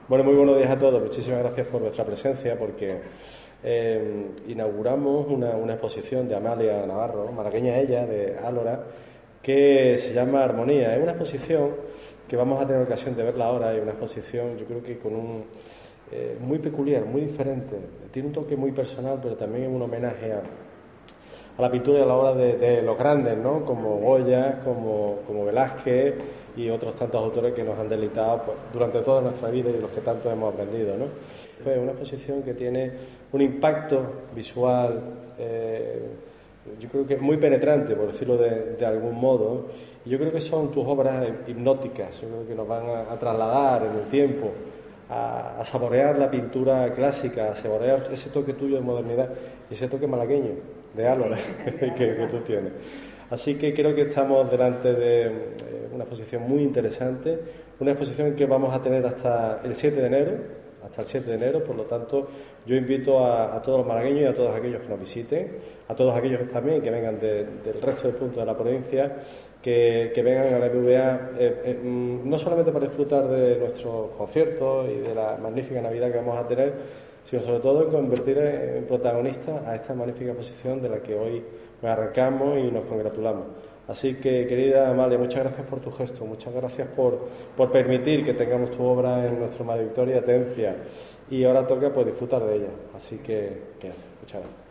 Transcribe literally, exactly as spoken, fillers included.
Bueno, muy buenos días a todos. Muchísimas gracias por vuestra presencia porque eh, inauguramos una, una exposición de Amalia Navarro, malagueña ella, de Álora, que se llama Armonía. Es una exposición que vamos a tener ocasión de verla ahora. Es una exposición, yo creo que con un eh, muy peculiar, muy diferente. Tiene un toque muy personal, pero también es un homenaje a, a la pintura y a la obra de, de los grandes, ¿no? Como Goya, como, como Velázquez y otros tantos autores que nos han deleitado pues, durante toda nuestra vida y de los que tanto hemos aprendido, ¿no? Es una exposición que tiene un impacto visual, eh, yo creo que es muy penetrante, por decirlo de, de algún modo, y yo creo que son tus obras hipnóticas, yo creo que nos van a, a trasladar en el tiempo, a, a saborear la pintura clásica, a saborear ese toque tuyo de modernidad y ese toque malagueño de Álora que, que tú tienes. Así que creo que estamos delante de eh, una exposición muy interesante, una exposición que vamos a tener hasta el siete de enero, hasta el siete de enero, por lo tanto yo invito a, a todos los malagueños y a todos aquellos que nos visiten, a todos aquellos que también que vengan de, del resto de puntos de la provincia, que, que vengan a la B B V A eh, eh, no solamente para disfrutar de nuestros conciertos y de la magnífica Navidad que vamos a tener, sino sobre todo en convertir en protagonistas a esta magnífica exposición de la que hoy nos arrancamos y nos congratulamos. Así que, querida Amalia, muchas gracias por tu gesto, muchas gracias por, por permitir que tengamos tu obra en nuestro Madre Victoria Atencia y ahora toca pues disfrutar de ella. Así que, que muchas gracias.